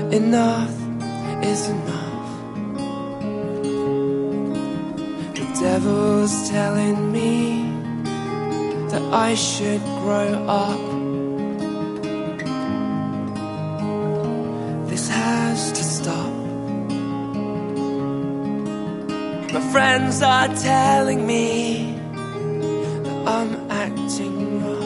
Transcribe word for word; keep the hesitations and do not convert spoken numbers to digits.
enough is enough. The devil's telling me that I should grow up. This has to stop. My friends are telling me that I'm acting wrong.